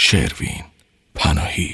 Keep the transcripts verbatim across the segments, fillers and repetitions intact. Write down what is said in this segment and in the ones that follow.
شروین پناهی.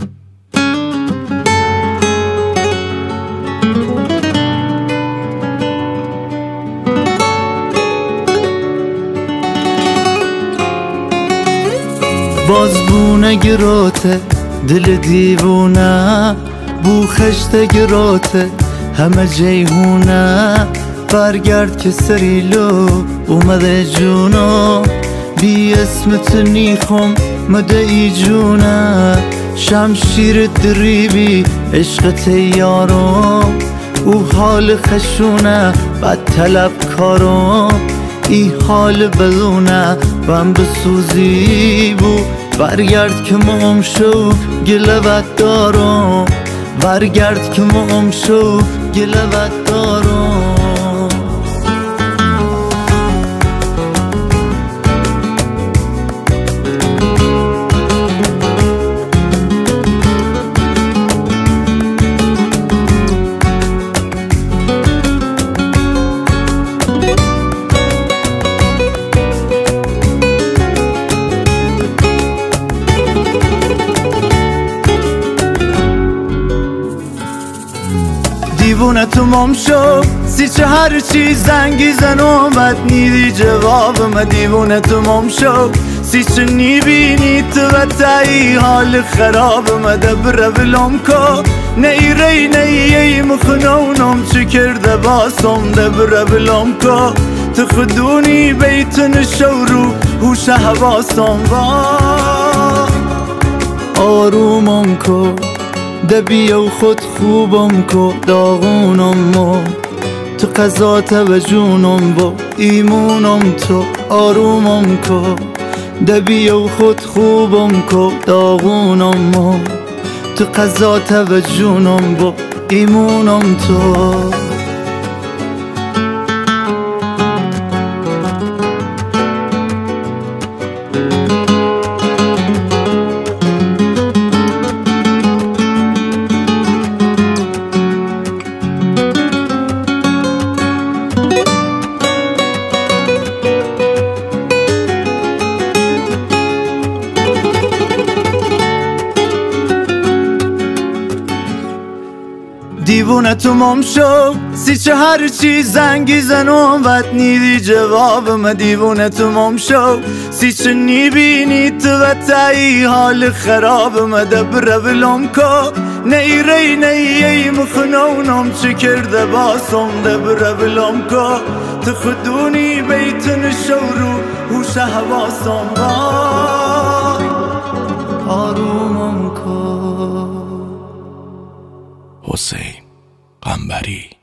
باز بونه گراته دل دیوونه، بو خشت گراته همه جیهونه. برگرد که سریلو اومده جونا، بی اسمت نیخم مده ای جونه. شمشیر دریبی عشق تیارم، او حال خشونه بد طلب کارم. ای حال بدونه بم بسوزی بو، برگرد که مام شو گلوت دارم. برگرد که مام شو گلوت دارم. دیوونه تو مام شو سی چه هر چی زنگی زنم بد نیدی جواب ما. دیوونه تو مام شو سی چه نیبینی تو بتایی حال خراب ما. دبره بلوم که نی ری نی ای مخنونم چه کرده باسم. دبره بلوم که تو خدونی بیتن شورو هوش حواسم. آرومم که دبی و خود خوبم که داغونم و تو قضا توجونم با ایمونم. تو آرومم که دبی و خود خوبم که داغونم و تو قضا توجونم با ایمونم. تو دیوونه تو مام شو سی چه هر چی زنگی زنم بد نیدی جواب ما. دیوونه تو مام شو سی چه نیبینی تو بتایی حال خراب ما. دبره بلوم که نی ری نی ای مخنونم چه کرده باسم. دبره بلوم که تو خدونی بیتن شورو هوش حواسم. آرومم که حسین قنبری.